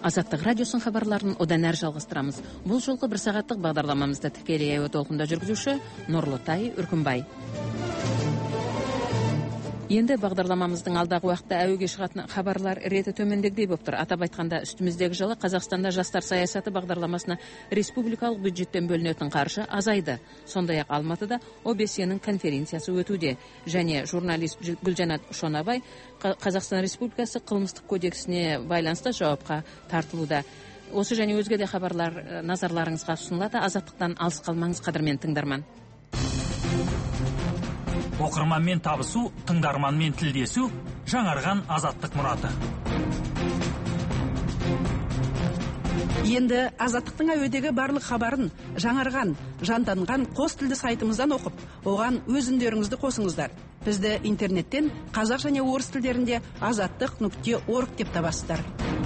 Азаттық радиосын хабарларын одан әрі жалғастырамыз. Бұл жолғы бір сағаттық бағдарламамызда тікелей әуе толқында жүргізуші Нұрлытай Үркімбай. Енді бағдарламамыздың алдағы уақытта әуеге шығатын хабарлар реті төмендегідей болып тұр. Атап айтқанда, үстіміздегі жылы Қазақстанда жастар саясаты бағдарламасына республикалық бюджеттен бөлінетін қаржы азайды. Сондай-ақ Алматыда ОБСЕ-нің конференциясы өтуде. Және журналист Гүлжанат Шонабай Қазақстан Республикасы қылмыстық кодексіне байланысты жауапқа тартылуда. Осы және өзге де хабарлар назарларыңызға ұсынылады. Азаттықтан алыс қалмаңыз, қадірмен тыңдарман. Оқырманмен табысу, тыңдарманмен тілдесу, жаңарған азаттық мұраты. Енді азаттықтың әуедегі барлық хабарын жаңарған, жанданған қос тілді сайтымыздан оқып, оған өз үндеріңізді қосыңыздар. Бізді интернеттен қазақ және орыс тілдерінде azаттық.org деп табасыздар.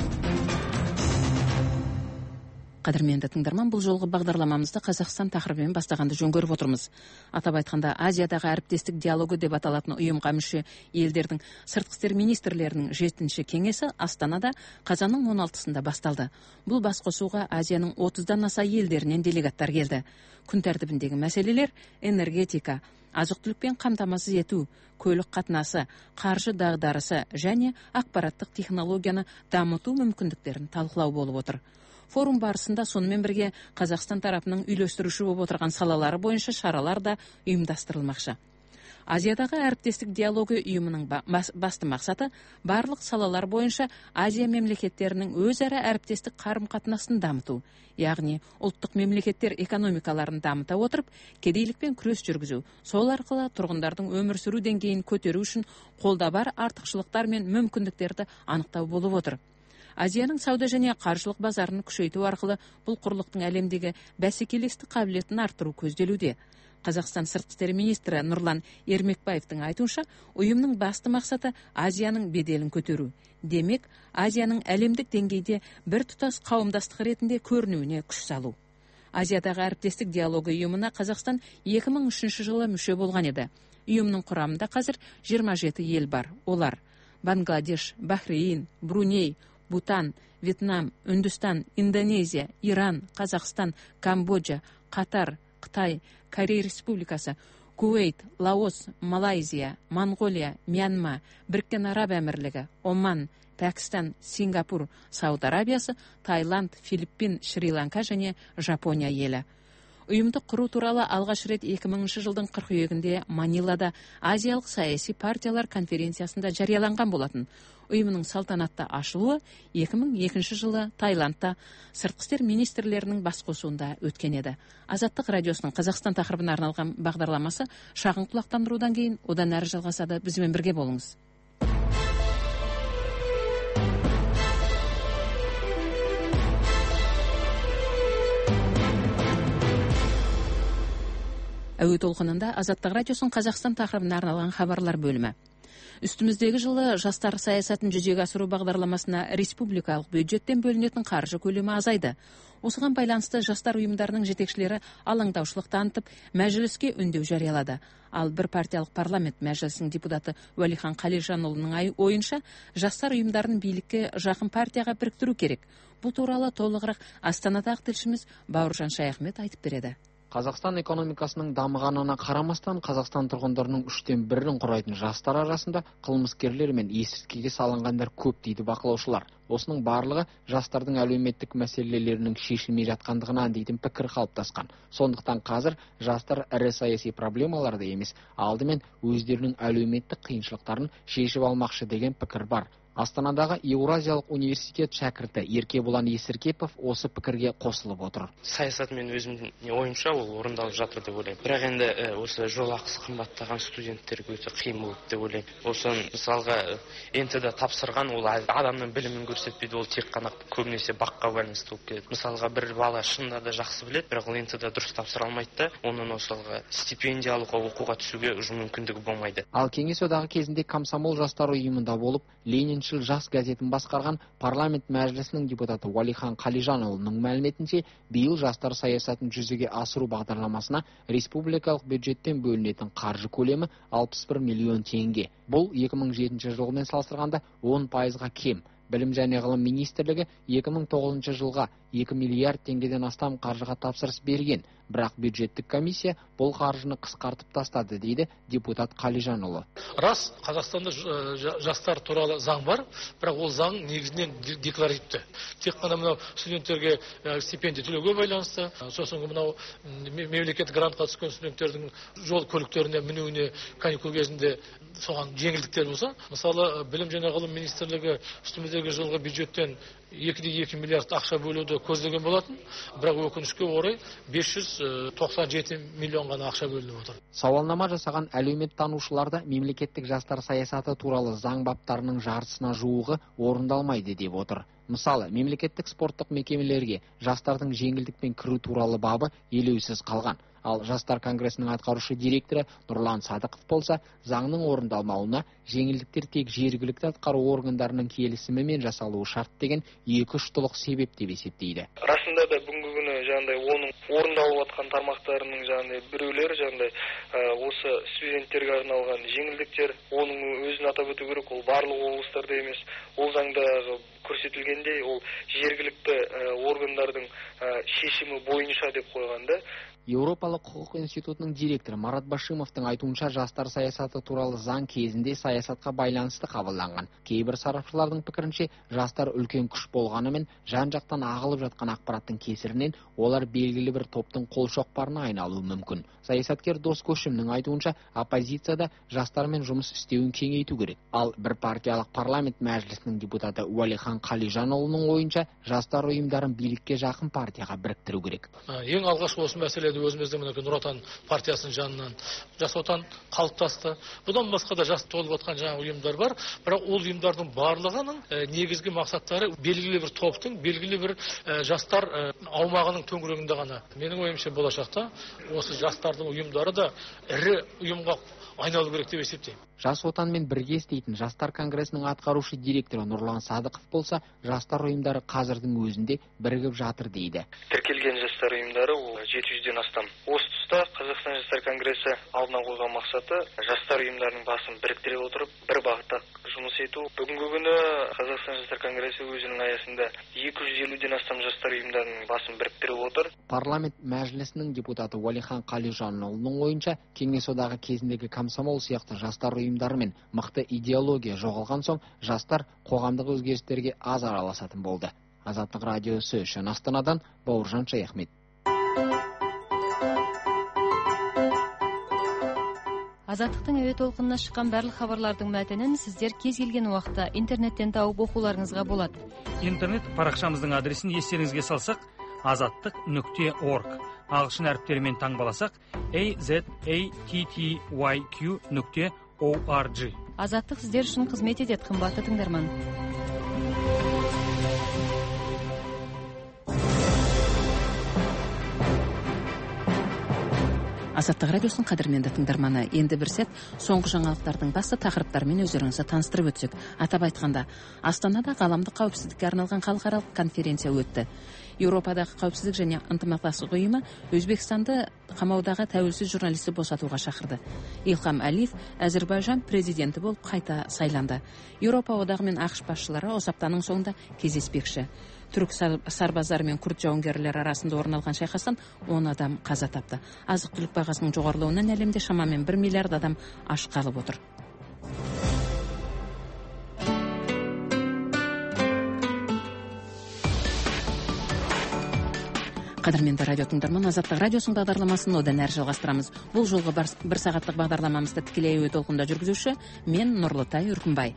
Қадірменді тыңдарман, бұл жолғы бағдарламамызды Қазақстан тақырыбымен бастағанды жөн көріп отырмыз. Атап айтқанда, Азиядағы әріптестік диалогы деп аталатын ұйымға мүше елдердің сыртқы істер министрлерінің 7-ші кеңесі Астанада қазанның 16-сында басталды. Бұл басқосуға Азияның 30-дан аса елдерінен делегаттар келді. Күн тәртібіндегі мәселелер энергетика, азық-түлікпен қамтамасыз ету, көлік қатынасы, қаржы дағдарысы және ақпараттық технологияны дамыту мүмкіндіктерін талқылау болып отыр. Форум барысында сонымен бірге Қазақстан тарапының үйлестіруші болып отырған салалары бойынша шаралар да ұйымдастырылмақшы. Азиядағы әріптестік диалогы ұйымының басты мақсаты барлық салалар бойынша Азия мемлекеттерінің өзара әріптестік қарым-қатынасын дамыту, яғни ұлттық мемлекеттер экономикаларын дамыта отырып, кедейлікпен күрес жүргізу, сол арқылы тұрғындардың өмір сүру деңгейін көтеру үшін қолда бар артықшылықтар мен мүмкіндіктерді анықтау болып отыр. Азияның сауда және қаржылық базарын күшейту арқылы бұл құрлықтың әлемдегі бәсекелестік қабілетін арттыру көзделуде. Қазақстан сыртқы істер министрі Нұрлан Ермекбаевтың айтуынша, ұйымның басты мақсаты Азияның беделін көтеру. Демек, Азияның әлемдік деңгейде бір тұтас қауымдастық ретінде көрінуіне күш салу. Азиядағы әріптестік диалогы ұйымына Қазақстан 2003 жылы мүше болған еді. Ұйымның құрамында қазір 27 ел бар. Олар Бангладеш, Бахрейн, Бруней, Бутан, Вьетнам, Үндістан, Индонезия, Иран, Қазақстан, Камбоджа, Қатар, Қытай, Корея Республикасы, Кувейт, Лаос, Малайзия, Монғолия, Мьянма, Біріккен Араб Әмірлігі, Оман, Пәкістан, Сингапур, Сауд Арабиясы, Таиланд, Филиппин, Шри-Ланка және Жапония елі. Ұйымды құру туралы алғаш рет 2000 жылдың қыркүйегінде Манилада Азиялық саяси партиялар конференциясында жарияланған болатын. Ұйымның салтанатты ашылуы 2002 жылы Таиландта сыртқы істер министрлерінің басқосуында өткен еді. Азаттық радиосының Қазақстан тақырыбына арналған бағдарламасы шағын құлақтандырудан кейін одан әрі жалғасады. Бізбен бірге болыңыз. Әуе толқынында Азаттық радиосын Қазақстан тақырыбына арналған хабарлар бөлімі. Үстіміздегі жылы жастар саясатын жүзеге асыру бағдарламасына республикалық бюджеттен бөлінетін қаржы көлемі азайды. Осыған байланысты жастар ұйымдарының жетекшілері алаңдаушылық танытып, мәжіліске үндеу жариялады. Ал бір партиялық парламент мәжілісінің депутаты Уәлихан Қалижанұлының ойынша, жастар ұйымдарын билікке жақын партияға біріктіру керек. Бұл туралы толығырақ Астанадағы тілшіміз Бауыржан Шаяхмет айтып береді. Қазақстан экономикасының дамығанына қарамастан, Қазақстан тұрғындарының 1/3-ін құрайтын жастар арасында қылмыскерлер мен есірткіге салынғандар көп дейді бақылаушылар. Осының барлығы жастардың әлеуметтік мәселелерінің шешілмей жатқандығынан дейтін пікір қалыптасқан. Сондықтан қазір жастар ірі саяси проблемаларды емес, алдымен өздерінің әлеуметтік қиыншылықтарын шешіп алмақшы деген пікір бар. Астанадағы Еуразиялық университет шәкірті Еркебұлан Есіркепов осы пікірге қосылып отыр. Саясат мен өзімнің ойымша ол орындалып жатыр деп ойлаймын. Бірақ енді осы жол ақысы қымбаттаған студенттерге өте қиын болады деп ойлаймын. Осы мысалға НТ-да тапсырған ол адамның білімін көрсетпейді, ол тек қана көбінесе баққа байланысты болып келеді. Мысалға бір бала шынында да жақсы біледі, бірақ ол НТ-да дұрыс тапсыра алмайды да, оның мысалға стипендия алуға, оқуға түсуге мүмкіндігі болмайды. Ал кеңес одағы кезінде комсомол жастар ұйымында болып, Лениншіл жас газетін басқарған парламент мәжілісінің депутаты Уәлихан Қалижанұлының мәліметінше, биыл жастар саясатын жүзеге асыру бағдарламасына республикалық бюджеттен бөлінетін қаржы көлемі 61 миллион теңге. Бұл 2007 жылмен салыстырғанда 10%-ға кем. Білім және ғылым министрлігі 2009 жылға 2 миллиард теңгеден астам қаржыға тапсырыс берген, бірақ бюджеттік комиссия бұл қаржыны қысқартып тастады, дейді депутат Қалижанұлы. Рас, Қазақстанда жастар туралы заң бар, бірақ ол заң негізінен декларативті. Тек қана мынау студенттерге стипендия төлеуге байланысты, сосын мынау мемлекеттік грантқа түскен студенттердің жол көліктеріне мінуіне каникул кезінде соған жеңілдіктер болса, мысалы білім және ғылым министрлігі үстіміздегі жылғы бюджеттен 2,2 миллиард ақша бөлуді көздеген болатын, бірақ өкінішке орай 597 миллион ғана ақша бөлініп отыр. Сауалнама жасаған әлеуметтанушыларда мемлекеттік жастар саясаты туралы заң баптарының жартысына жуығы орындалмайды деп отыр. Мысалы, мемлекеттік спорттық мекемелерге жастардың жеңілдікпен кіру туралы бабы елеусіз қалған. Ал жастар конгресінің атқарушы директоры Нұрлан Садықов болса, заңның орындалмауына жеңілдіктер тек жергілікті атқару органдарының келісімімен жасалуы шарт деген 2-3 толық себеп деп есептейді. Расында да бүгінгі күні оның орындалып жатқан тармақтарының біреулері осы студенттерге арналған жеңілдіктер, оның өзін атап өту керек, ол барлық облыстарда емес. Ол заңда көрсетілгендей, ол жергілікті органдардың шешімі бойынша деп қойғанда. Еуропалық құқық институтының директоры Марат Башимовтың айтуынша, жастар саясаты туралы заң кезінде саясатқа байланысты қабылданған. Кейбір сарапшылардың пікірінше, жастар үлкен күш болғанымен, жан-жақтан ағылып жатқан ақпараттың кесірінен олар белгілі бір топтың қолшоқпарына айналуы мүмкін. Саясаткер Дос Көшімнің айтуынша, оппозицияда жастармен жұмыс істеуін кеңейту керек. Ал бір партиялық парламент мәжілісінің депутаты Уәлихан Қалижанұлының ойынша, жастар ұйымдарын билікке жақын партияға біріктіру керек. Ең алғаш осы мәселеде өзіміздің Нұр Отан партиясының жанынан Жас Отан қалыптасты. Бұдан басқа да жас толып отқан жаңа ұйымдар бар, бірақ ол ұйымдардың барлығының негізгі мақсаттары белгілі бір топтың, белгілі бір жастар аумағының төңірегінде ғана. Менің ойымша болашақта осы жастардың ұйымдары да ірі ұйымға айналу керек деп есептеймін. Жас Отанмен бірге істейтін жастар конгресінің атқарушы директоры Нұрлан Садықов болса, жастар ұйымдары қазірдің өзінде бірігіп жатыр дейді. Тіркелген жастар ұйымдары 700-ден астам. Осы тұста Қазақстан жастар конгресі алдына қойған мақсаты жастар ұйымдарының басын біріктіре отырып, бір бағытта жұмыс ету. Бүгінгі күні Қазақстан жастар конгресі өзінің аясында 250-ден астам жастар ұйымдарының басын біріктіріп отыр. Парламент мәжілісінің депутаты Уәлихан Қалижанұлының ойынша, кеңес одағы кезіндегі комсомол сияқты жастар ұйымдарымен мықты идеология жоғалған соң, жастар қоғамдық өзгерістерге аз араласатын болды. Азаттық радиосы үшін Астанадан Бауыржан Шаяхмет. Азаттықтың әуе толқынына шыққан барлық хабарлардың мәтінін сіздер кез келген уақытта интернеттен тауып оқуларыңызға болады. Интернет парақшамыздың адресін естеріңізге салсақ, azattiq.org. Ағылшын әріптерімен таңбаласақ, azattiq.org. Азаттық сіздер үшін қызмет етеді, қымбатты тыңдарман. Азаттық радиосының қадірменді тыңдарманы, енді бір сәт соңғы жаңалықтардың басты тақырыптарымен өздеріңізді таныстырып өтсек. Атап айтқанда, Астанада ғаламдық қауіпсіздікке арналған халықаралық конференция өтті. Еуропадағы қауіпсіздік және ынтымақтастық ұйымы Өзбекстанды қамаудағы тәуелсіз журналисті босатуға шақырды. Илхам Әлиев Әзербайжан президенті болып қайта сайланды. Еуропа одағы мен ақш басшылары осы аптаның соңында кездеспекші. Түрік сарбаздары мен күрд жауынгерлері арасында орын алған шайқастан 10 адам қаза тапты. Азық-түлік бағасының жоғарылауынан әлемде шамамен 1 миллиард адам аш қалып отыр. Қадірменді радио тыңдарман, Азаттық радиосының бағдарламасын одан әрі жалғастырамыз. Бұл жолғы бір сағаттық бағдарламамызды тікелей әуе толқында жүргізуші мен Нұрлытай Үркімбай.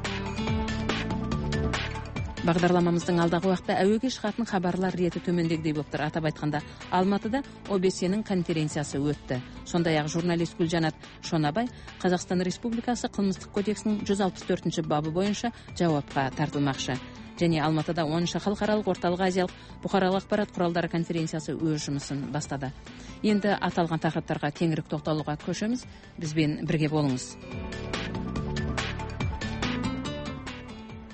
Бағдарламамыздың алдағы уақытта әуеге шығатын хабарлар реті төмендегідей болып тұр. Атап айтқанда, Алматыда ОБС-нің конференциясы өтті. Сондай-ақ журналист Гүлжанат Шонабай Қазақстан Республикасы қылмыстық кодексінің 164 бабы бойынша жауапқа тартылмақшы. Және Алматыда 10-шы халықаралық орталық азиялық бұқаралық ақпарат құралдары конференциясы өз жұмысын бастады. Енді аталған тақырыптарға кеңірек тоқталуға көшеміз. Бізбен бірге болыңыз.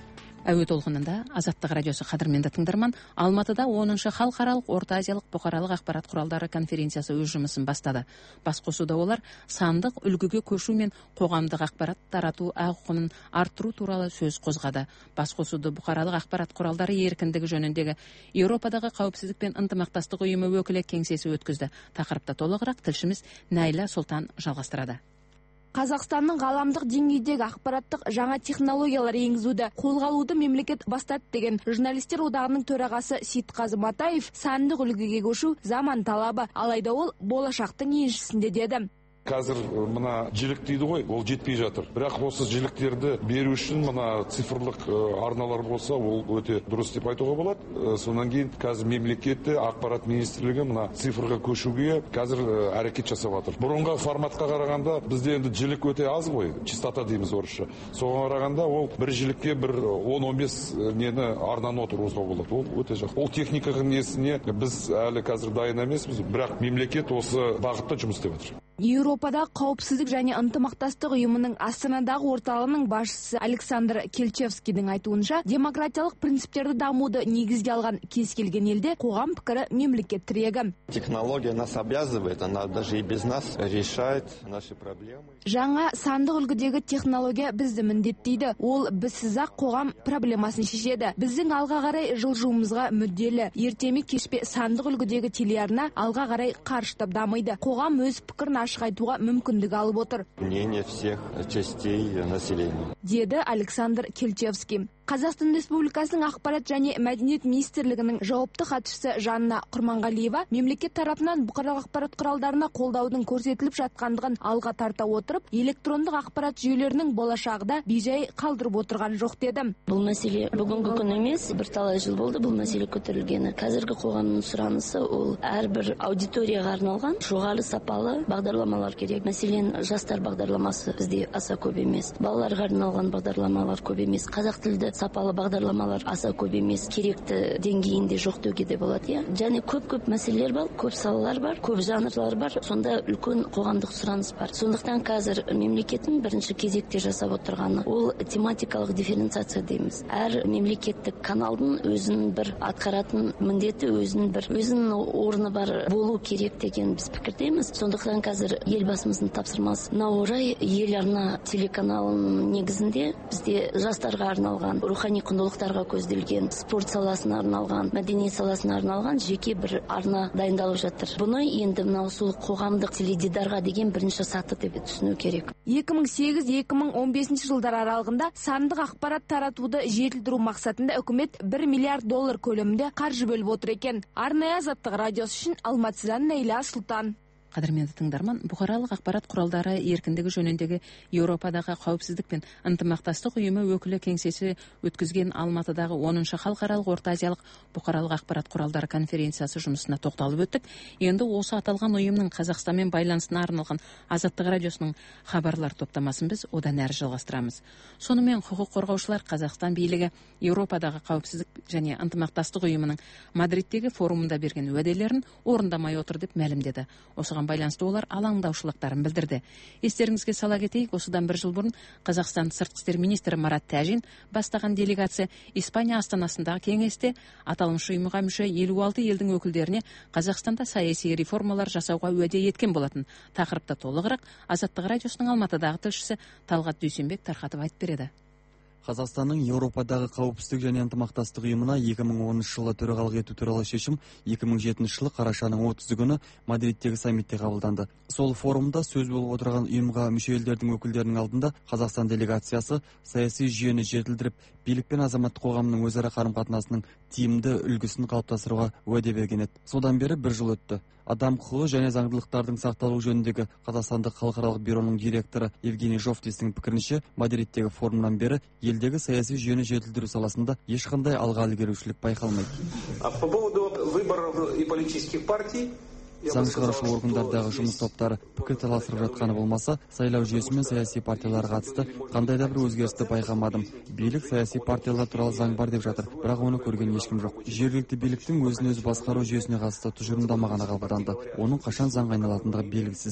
Әуе толқынында Азаттық радиосы қадірменді тыңдарман, Алматыда 10-шы халықаралық Орта Азиялық бұқаралық ақпарат құралдары конференциясы өз жұмысын бастады. Басқосуда олар сандық үлгіге көшу мен қоғамдық ақпарат тарату құқығын арттыру туралы сөз қозғады. Басқосуды бұқаралық ақпарат құралдары еркіндігі жөніндегі Еуропадағы қауіпсіздік пен ынтымақтастық ұйымы өкілі кеңсесі өткізді. Тақырыпта толығырақ тілшіміз Найла Сұлтан жалғастырады. Қазақстанның ғаламдық деңгейдегі ақпараттық жаңа технологиялар енгізуді қолға алуды мемлекет бастады деген журналистер одағының төрағасы Сейтқазы Матаев сандық үлгіге көшу заман талабы, алайда ол болашақтың еншісінде деді. Қазір мына жілік дейді ғой, ол жетпей жатыр. Бірақ осы жіліктерді беру үшін мына цифрлық арналар болса, ол өте дұрыс деп айтуға болады. Сонан кейін қазір мемлекетте ақпарат министрлігі мына цифрға көшуге қазір әрекет жасап жатыр. Бұрынғы форматқа қарағанда бізде енді жілік өте аз ғой, частота дейміз орысша. Соған қарағанда ол бір жілікке бір 10-15 нені арнаны отырғызуға болады. Ол өте жақсы. Ол техниканың несіне біз әлі қазір дайын емеспіз, бірақ мемлекет осы бағытта жұмыс істеп жатыр. Еуропада қауіпсіздік және ынтымақтастық ұйымының Астанадағы орталығының басшысы Александр Кельчевскийдің айтуынша, демократиялық принциптерді дамуды негізге алған кез келген елде қоғам пікірі мемлекет тірегі. Технология нас обязывает, она даже и без нас решает наши проблемы. Жаңа сандық үлгідегі технология бізді міндеттейді. Ол бізсіз-ақ қоғам проблемасын шешеді. Біздің алға қарай жылжуымызға мүдделі. Ертеме кешпе сандық үлгідегі телеарна алға қарай қарыштап дамиды. Қоғам өз пікірін ашық айтуға мүмкіндік алып отыр. Мнение всех частей населения. Деді Александр Кельчевский. Қазақстан Республикасының ақпарат және мәдениет министрлігінің жауапты хатшысы Жанна Құрманғалиева мемлекет тарапынан бұқаралық ақпарат құралдарына қолдаудың көрсетіліп жатқандығын алға тарта отырып, электрондық ақпарат жүйелерінің болашағында бейжай қалдырып отырған жоқ деді. Бұл мәселе бүгінгі күн емес, бірталай жыл болды бұл мәселе көтерілгені. Қазіргі қоғамның сұранысы ол әрбір аудиторияға арналған жоғары сапалы бағдарламалар керек. Мәселен, жастар бағдарламасы бізде аса көп емес. Балаларға арналған бағдарламалар көп емес. Қазақ тілді сапалы бағдарламалар аса көп емес, керекті деңгейінде жоқ деуге де болады. Және көп мәселелер бар, көп салалар бар, көп жанрлар бар. Сонда үлкен қоғамдық сұраныс бар. Сондықтан қазір мемлекеттің бірінші кезекте жасап отырғаны ол тематикалық дифференциация дейміз. Әр мемлекеттік каналдың өзінің бір атқаратын міндеті, өзінің орны бар болу керек деген біз пікірдеміз. Сондықтан қазір елбасымыздың тапсырмасына орай ел арна телеканалының негізінде бізде жастарға арналған, рухани құндылықтарға көзделген, спорт саласына арналған, мәдениет саласына арналған жеке бір арна дайындалып жатыр. Бұны енді мынау сол қоғамдық теледидарға деген бірінші саты деп түсіну керек. 2008-2015 жылдар аралығында сандық ақпарат таратуды жетілдіру мақсатында үкімет $1 миллиард көлемінде қаржы бөліп отыр екен. Арнайы Азаттық радиосы үшін Алматыдан Найла Сұлтан. Қадірменді тыңдарман, бұқаралық ақпарат құралдары еркіндігі жөніндегі Еуропадағы қауіпсіздік пен ынтымақтастық ұйымы өкілі кеңсесі өткізген Алматыдағы 10-шы халықаралық Орта Азиялық бұқаралық ақпарат құралдары конференциясы жұмысына тоқталып өттік. Енді осы аталған ұйымның Қазақстанмен байланысына арналған Азаттық радиосының хабарлар топтамасын біз одан әрі жалғастырамыз. Сонымен құқық қорғаушылар Қазақстан билігі Еуропадағы қауіпсіздік және ынтымақтастық ұйымының Мадридтегі форумында берген уәделерін орындамай отыр деп мәлімдеді. Осыған байланысты олар алаңдаушылықтарын білдірді. Естеріңізге сала кетейік, осыдан бір жыл бұрын Қазақстан сыртқы істер министрі Марат Тәжин бастаған делегация Испания астанасындағы кеңесте аталмыш ұйымға мүше 56 елдің өкілдеріне Қазақстанда саяси реформалар жасауға уәде еткен болатын. Тақырыпта толығырақ Азаттық радиосының Алматыдағы тілшісі Талғат Дүйсенбек тарқатып айтып береді. Қазақстанның Еуропадағы қауіпсіздік және ынтымақтастық ұйымына 2010 жылы төрағалық ету туралы шешім 2007 жылы қарашаның 30 күні Мадридтегі саммитте қабылданды. Сол форумда сөз болып отырған ұйымға мүше елдердің өкілдерінің алдында Қазақстан делегациясы саяси жүйені жетілдіріп, билік пен азаматтық қоғамның өзара қарым-қатынасының тиімді үлгісін қалыптастыруға уәде берген еді. Содан бері бір жыл өтті. Адам құқығы және заңдылықтардың сақталуы жөніндегі Қазақстандық халықаралық бюроның директоры Евгений Жовтистің пікірінше, Мадридтегі форумнан бері елдегі саяси жүйені жетілдіру саласында ешқандай алға ілгерушілік байқалмайды. По поводу выборов и политических партий Заң шығарушы органдардағы жұмыс топтары пікір таластырып жатқаны болмаса, сайлау жүйесі мен саяси партияларға қатысты қандай да бір өзгерісті байқамадым. Билік саяси партиялар туралы заң бар деп жатыр, бірақ оны көрген ешкім жоқ. Жергілікті биліктің өзін өзі басқару жүйесіне қатысты тұжырымдама ғана қабылданды. Оның қашан заңға айналатындығы белгісіз.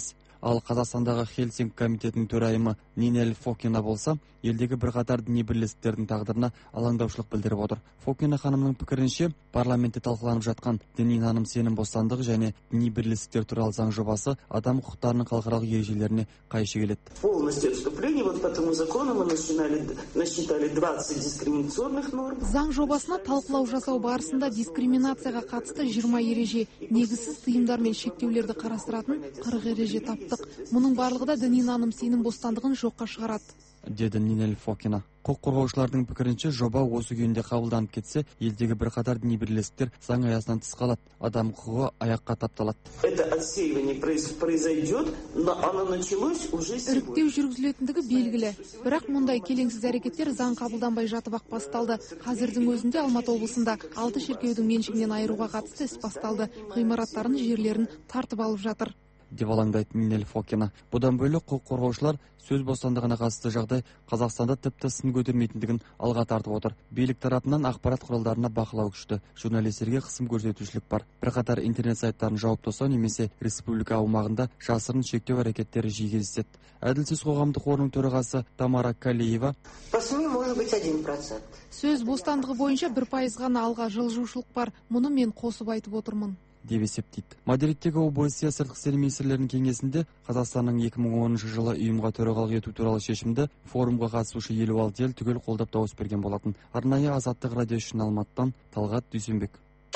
Ал Қазақстандағы Хельсинки комитетінің төрайымы Нинель Фокина болса, елдегі бірқатар діни бірлестіктердің тағдырына алаңдаушылық білдіріп отыр. Фокина ханымның пікірінше, парламентте талқыланып жатқан діни наным сенім бостандығы және діни бірлестіктер туралы заң жобасы адам құқықтарының халықаралық ережелеріне қайшы келеді. Полностью отступление, вот по этому закону мы насчитали 20 дискриминационных норм. Заң жобасына талқылау жасау барысында дискриминацияға қатысты 20 ереже, негізсіз тыйымдар мен шектеулерді қарастыратын 40 ереже таптық. Мұның барлығы да діни наным сенім бостандығын жоққа шығарады, деді Нинель Фокина. Құқық қорғаушылардың пікірінше, жоба осы күйінде қабылданып кетсе, елдегі бірқатар діни бірлестіктер заң аясынан тыс қалады, адам құқығы аяққа тапталады. Это отсеивание произойдет, но оно началось уже сегодня. Іріктеу жүргізілетіндігі белгілі, бірақ мұндай келеңсіз әрекеттер заң қабылданбай жатып ақ басталды. Қазірдің өзінде Алматы облысында 6 шіркеудің меншігінен айыруға қатысты іс басталды. Ғимараттарын, жерлерін тартып алып жатыр, деп алаңдайды Нинель Фокина. Бұдан бөлек құқық қорғаушылар сөз бостандығына қатысты жағдай Қазақстанда тіпті сын көтермейтіндігін алға тартып отыр. Билік тарапынан ақпарат құралдарына бақылау күшті, журналистерге қысым көрсетушілік бар. Бірқатар интернет сайттарын жауып тастау немесе республика аумағында жасырын шектеу әрекеттері жиі кездеседі. Әділсіз қоғамдық қорының төрағасы Тамара Калиева: По СМИ может быть 1%. Сөз бостандығы бойынша 1% ғана алға жылжушылық бар. Мұны мен қосып айтып отырмын, деп есептейді. Мадридтегі облыстық сыртқы істер министрлерінің кеңесінде Қазақстанның 2010 жылы ұйымға төрағалық ету туралы шешімді форумға қатысушы 56 ел түгел қолдап дауыс берген болатын. Арнайы Азаттық радио үшін Алматыдан Талғат Дүйсенбек.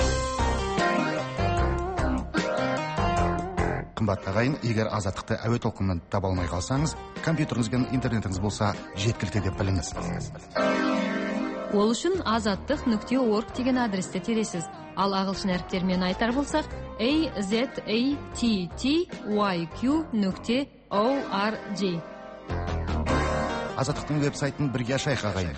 Қымбатты ағайын, егер Азаттықты әуе толқынынан таба алмай қалсаңыз, компьютеріңіз бен интернетіңіз болса жеткілікті деп біліңіз. Ол үшін azattiq.org деген адресті тересіз. Ал ағылшын әріптермен айтар болсақ, azattiq.org. Азаттықтың веб-сайтын бірге ашайық ағайын.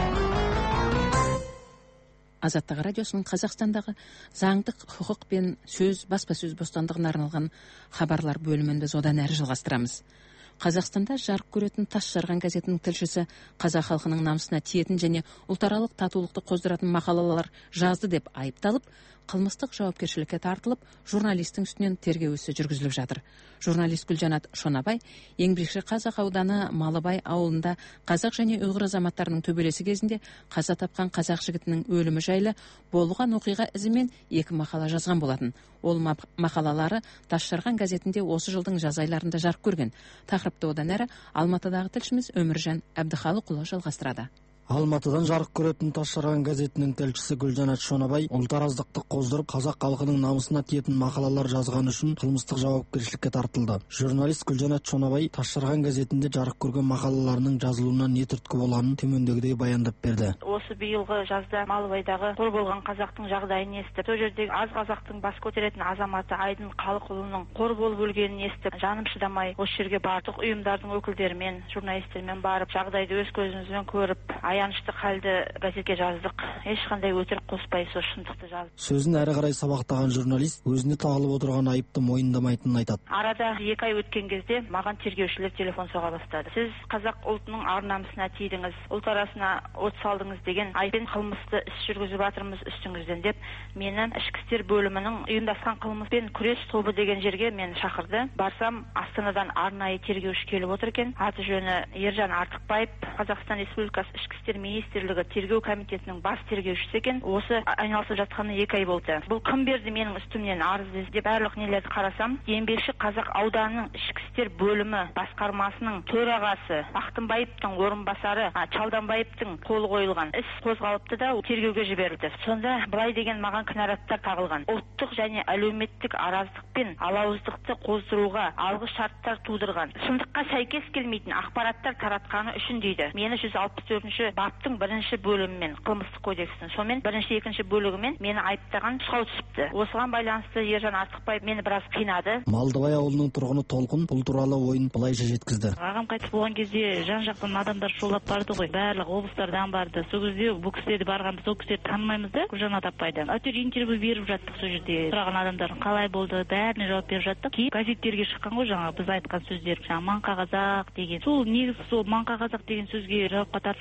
Азаттық радиосының Қазақстандағы заңдық құқық пен баспасөз бостандығына арналған хабарлар бөлімін біз одан әрі жалғастырамыз. Қазақстанда жарық көретін Тас жарған газетінің тілшісі қазақ халқының намысына тиетін және ұлтаралық татулықты қоздыратын мақалалар жазды деп айыпталып, қылмыстық жауапкершілікке тартылып, журналистің үстінен тергеу ісі жүргізіліп жатыр. Журналист Гүлжанат Шонабай еңбекші Қазақ ауданы Малыбай ауылында қазақ және ұйғыр азаматтарының төбелесі кезінде қаза тапқан қазақ жігітінің өлімі жайлы болған оқиға ізімен 2 мақала жазған болатын. Ол мақалалары Тас жарған газетінде осы жылдың жаз айларында жарық көрген. Тақырыпты одан әрі Алматыдағы тілшіміз Өміржан Әбдіхалықұлы жалғастырады. Алматыдан жарық көретін Тас жарған газетінің тілшісі Гүлжанат Шонабай ұлтараздықты қоздырып, қазақ халқының намысына тиетін мақалалар жазған үшін қылмыстық жауапкершілікке тартылды. Журналист Гүлжанат Шонабай Тас жарған газетінде жарық көрген мақалаларының жазылуына не түрткі болғанын төмендегідей баяндап берді. Осы биылғы жазда Малыбайдағы қор болған қазақтың жағдайын естіп, сол жердегі аз қазақтың бас көтеретін азаматы Айдын Қалықұлының қор болып өлгенін естіп, жаным шыдамай осы жерге бардық. Ұйымдардың өкілдерімен, журналистермен барып, жағдайды өз көзімізбен көріп, аянышты халді газетке жаздық. Ешқандай өтірік қоспай, сол шындықты жаздық. Сөзін әрі қарай сабақтаған журналист өзіне тағылып отырған айыпты мойындамайтынын айтады. Арада 2 ай өткен кезде маған тергеушілер телефон соға бастады. Сіз қазақ ұлтының ар-намысына тидіңіз, ұлт арасына от салдыңыз деген айыппен қылмысты іс жүргізіп жатырмыз үстіңізден деп, мені ішкі істер бөлімінің ұйымдасқан қылмыспен күрес тобы деген жерге мені шақырды. Барсам, Астанадан арнайы тергеуші келіп отыр екен. Аты жөні Ержан Артықбаев, Қазақстан Республикасы ішкі істер министрлігі тергеу комитетінің бас тергеушісі екен. Осы айналысып жатқаны 2 ай болды. Бұл кім берді менің үстімнен арызды іздеп барлық нелерді қарасам, еңбекші Қазақ ауданының ішкі істер бөлімі басқармасының төрағасы Ақтымбаевтың орынбасары Чалданбаевтың қолы қойылған іс қозғалыпты да тергеуге жіберілді. Сонда былай деген маған кінәраттар тағылған. Ұлттық және әлеуметтік араздық пен алауыздықты қоздыруға алғы шарттар тудырған, шындыққа сәйкес келмейтін ақпараттар таратқаны үшін дейді. Мені 164 баптың 1 бөлімімен, қылмыстық кодекстің сонымен 1-2 бөлігімен мені айыптаған нұсқау түсіпті. Осыған байланысты Ержан Артықбаев мені біраз қинады. Малдыбай ауылының тұрғыны Толқын бұл туралы ойын былайша жеткізді. Ағам қайтыс болған кезде жан-жақтан адамдар шолап барды ғой. Барлық облыстардан барды. Сол кезде бұл кісілерді барғанбыз, сол кісілерді танымаймыз да, Гүлжанат апайды. Әйтеуір интервью беріп жаттық сол жерде. Сұраған адамдардың қалай болды, бәріне жауап беріп жаттық. Кейін газеттерге шыққан ғой жаңа біз айтқан сөздер. Жаңа маңқа қазақ деген. Сол негізі сол маңқа қазақ деген сөзге жауапқа тартылып жатқан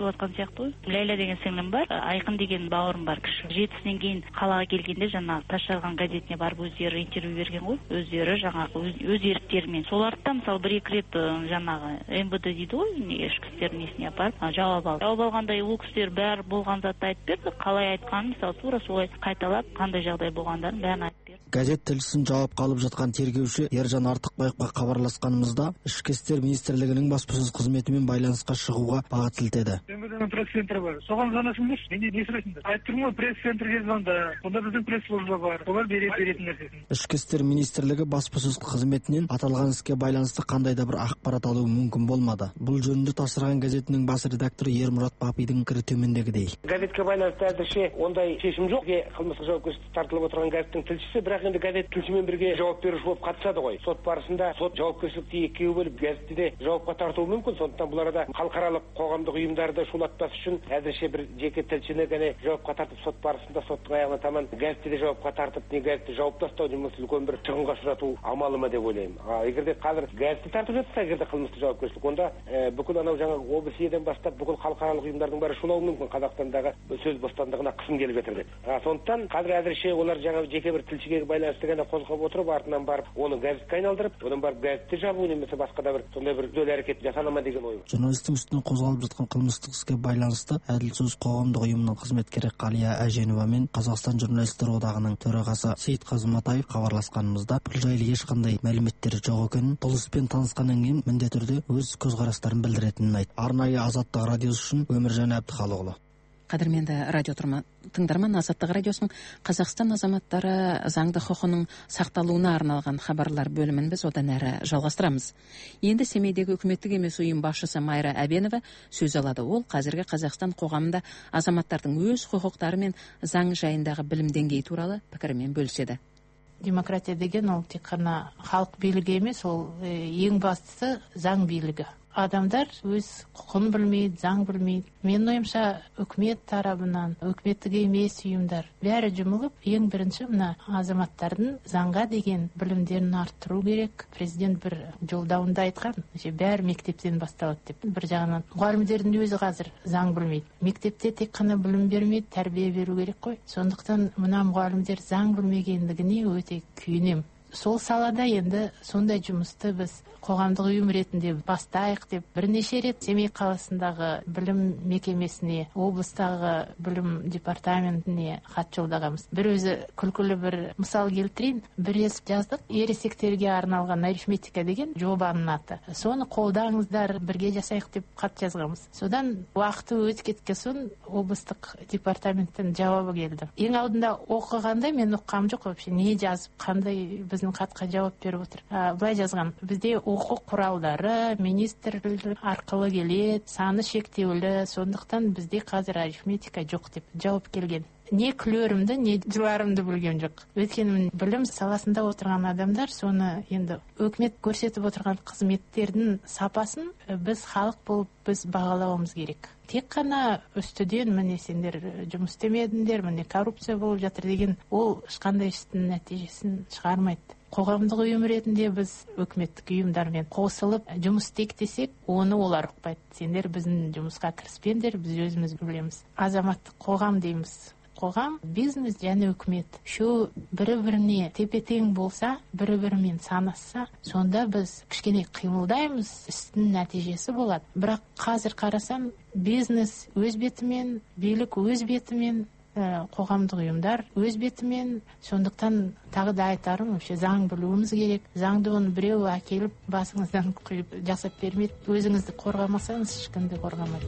сияқты ғой. Ләйла деген сіңлім бар, Айқын деген бауырым бар кіші. 7-сінен кейін қалаға келгенде жаңағы Таш жарған газетіне барып өздері интервью берген ғой. Өздері жаңағы өз еріктерімен. Соларды мысалы 1-2 рет жаңағы МВД дейді ғой, ішкі істер несіне апарып жауап алды. Жауап алғанда ол кісілер бәрі болған затты айтып берді. Қалай айтқанын мысалы тура солай қайталап, қандай жағдай болғандарын бәрін айтып берді. Газет тілшісін жауапқа алып жатқан тергеуші Ержан Артықбаевқа хабарласқанымызда ішкі істер министрлігінің баспасөз қызметімен байланысқа шығуға бағыт сілтеді. МВД-нің пресс-центрі бар. Соған звонасыңдаршы. Менде не сұрайсыңдар? Айтып тұрмын ғой, пресс-центрге звонда. Онда біздің пресс-служба бар. Олар беретін нәрсесін. Ішкі істер министрлігі баспасөз қызметінен аталған іске байланысты қандай да бір ақпарат алу мүмкін болмады. Бұл жөнінде Таш жарған газетінің бас редакторы Ермұрат Папидің пікірі төмендегідей. Газетке байланысты әзірше ондай шешім жоқ. Қылмыстық жауапкершілікке тартылып отырған газеттің тілшісі, бірақ енді газет тілшімен бірге жауап беруші болып қатысады ғой. Сот барысында сот жауапкершілікті екеуі бөліп газетті де жауапқа тартуы мүмкін. Сондықтан бұл арада халықаралық қоғамдық ұйымдарды шулатпас үшін әзірше бір жеке тілшіні ғана жауапқа тартып, сот барысында соттың аяғына таман газетті де жауапқа тартып, не газетті жауып тастау жұмысы үлкен бір шығынға ұшырату амалы ма деп ойлаймын. Егер де қазір газетті тартып жатса, егер де қылмыстық жауапкершілік, онда бүкіл анау жаңағы ОБСЕ-ден бастап бүкіл халықаралық ұйымдардың бәрі шулауы мүмкін. Қазақстандағы сөз бостандығына қысым келіп жатыр деп. Сондықтан қазір әзірше олар жаңағы жеке бір тілшіге байланысты ғана қозғап отырып, артынан барып оны газетке айналдырып, одан барып газетті жабу немесе басқа да бір сондай бір жол әрекет жасана ма деген ой. Журналистің үстінен қозғалып жатқан қылмыстық іске байланысты Әділ сөз қоғамдық ұйымының қызметкері Қалия Әженова мен Қазақстан журналистер одағының төрағасы Сейітқазы Матаев хабарласқанымызда бұл жайлы ешқандай мәліметтер жоқ екенін, бұл іспен танысқаннан кейін міндетті түрде өз көзқарастарын білдіретінін айтты. Арнайы Азаттық радиосы үшін Өміржан Әбдіхалықұлы. Қадірменді радио тыңдарман, Азаттық радиосының Қазақстан азаматтары заңды құқының сақталуына арналған хабарлар бөлімін біз одан әрі жалғастырамыз. Енді Семейдегі үкіметтік емес ұйым басшысы Майра Әбенова сөз алады. Ол қазіргі Қазақстан қоғамында азаматтардың өз құқықтары мен заң жайындағы білім деңгейі туралы пікірімен бөліседі. Демократия деген ол тек қана халық билігі емес, ол ең бастысы заң билігі. Адамдар өз құқын білмейді, заң білмейді. Менің ойымша үкімет тарабынан, үкіметтік емес ұйымдар бәрі жұмылып, ең бірінші мына азаматтардың заңға деген білімдерін арттыру керек. Президент бір жолдауында айтқан, бәрі мектептен басталады деп. Бір жағынан мұғалімдердің өзі қазір заң білмейді. Мектепте тек қана білім бермейді, тәрбие беру керек қой. Сондықтан мына мұғалімдер заң білмегендігіне өте күйінемін. Сол салада енді сондай жұмысты біз қоғамдық ұйым ретінде бастайық деп бірнеше рет Семей қаласындағы білім мекемесіне, облыстағы білім департаментіне хат жолдағанбыз. Бір өзі күлкілі бір мысал келтірейін. Бір жаздық, ересектерге арналған арифметика деген жобаның аты. Соны қолдаңыздар, бірге жасайық деп хат жазғанбыз. Содан уақыты өтіп кеткен соң облыстық департаменттен жауабы келді. Ең алдында оқығанда мен ұққам жоқ, вообще не жазып, қандай біздің хатқа жауап беріп отыр. Былай жазған: бізде оқу құралдары министрлік арқылы келеді, саны шектеулі, сондықтан бізде қазір арифметика жоқ деп жауап келген. Не күлерімді, не жыларымды білген жоқ. Өйткені білім саласында отырған адамдар соны енді үкімет көрсетіп отырған қызметтердің сапасын біз халық болып біз бағалауымыз керек. Тек қана үстіден міне сендер жұмыс істемедіңдер, міне коррупция болып жатыр деген ол ешқандай істің нәтижесін шығармайды. Қоғамдық ұйым ретінде біз үкіметтік ұйымдармен қосылып жұмыс істейік десек, оны олар ұқпайды. Сендер біздің жұмысқа кіріспеңдер, біз өзіміз білеміз. Азаматтық қоғам дейміз. Қоғам, бизнес және үкімет үшеуі бірі-біріне тепе-тең болса, бірі-бірімен санасса, сонда біз кішкене қимылдаймыз, істің нәтижесі болады. Бірақ қазір қарасам, бизнес өз бетімен, билік өз бетімен, қоғамдық ұйымдар өз бетімен. Сондықтан тағы да айтарым, заң білуіміз керек. Заңды оны біреу әкеліп басыңыздан құйып жасап бермейді. Өзіңізді қорғамасаңыз ешкімді қорғамайды.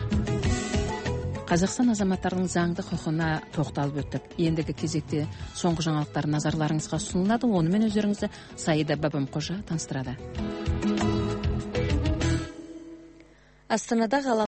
Қазақстан азаматтарының заңды құқығына тоқталып өттік. Ендігі кезекте соңғы жаңалықтар назарларыңызға ұсынылады. Онымен өздеріңізді Саида Бабамқожа таныстырады. Астанада